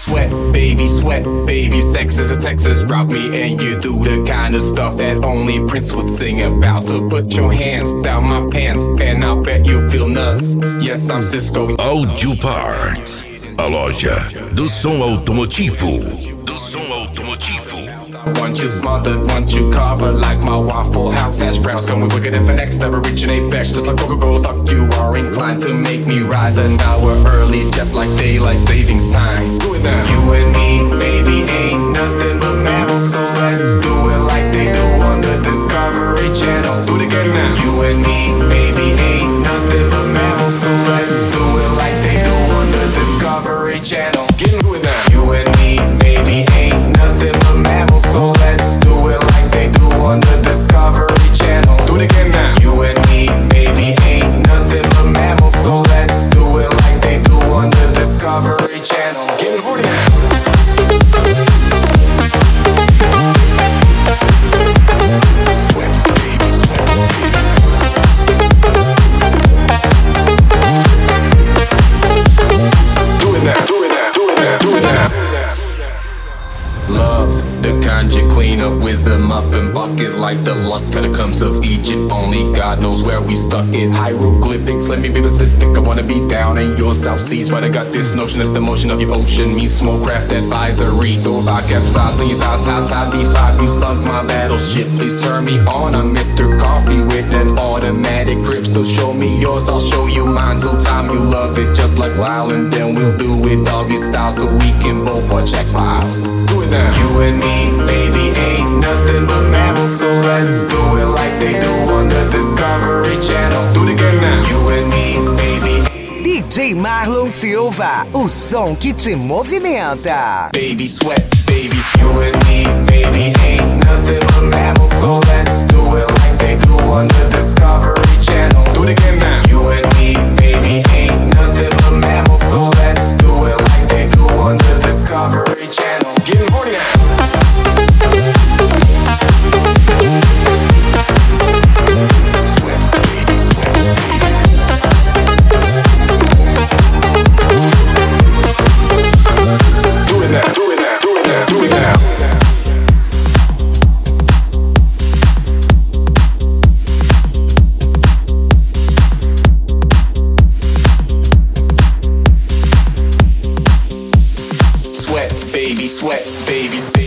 sweat, baby. Sex is a Texas route me and you do the kind of stuff that only Prince would sing about. So put your hands down my pants and I'll bet you feel nuts. Yes, I'm Cisco. Audio Parts, a loja do som automotivo. Do som automotivo. Want you smothered, want you covered like my Waffle House hash browns. Going wicked and next, never reaching apex. Just like Coca-Cola stock, you are inclined to make me rise an hour early, just like daylight savings time. Do it now. You and me, baby, ain't nothing but mammals, so let's do it like they do on the Discovery Channel. Do it again now. You and me, baby, ain't nothing but mammals, so let's do it like they do on the Discovery Channel. Get into it now. You and me, baby, ain't nothing but mammals, so let's do it like they do on the Discovery Channel. Do it again now. You and me, baby, ain't nothing but mammals, so let's do it like they do on the Discovery Channel. Getting horny now. You clean up with them up and bucket like the lost catacombs of Egypt. Only God knows where we stuck it. Hieroglyphics, let me be specific. I wanna be down in your South Seas, but I got this notion that the motion of your ocean means small craft advisory. So if I capsize on your thoughts, hot tide B5, you sunk my battleship. Please turn me on. I'm Mr. Coffee with an automatic grip. So show me yours, I'll show you mine. So time you love it just like Lyle, and then we'll do it doggy style so we can both watch X-Files. Do it now. You and me, baby, ain't nothing but mammals, so let's do it like they do on the Discovery Channel. Do it again now. You and me, baby. DJ Marlon Silva, o som que te movimenta. Baby sweat, baby, you and me, baby, ain't nothing but mammals, so let's do it like they do on the Discovery Channel. Do it again now. You and me, baby, ain't nothing but mammals, so let's do it like they do on the Discovery Channel. Getting horny now. Sweat, baby,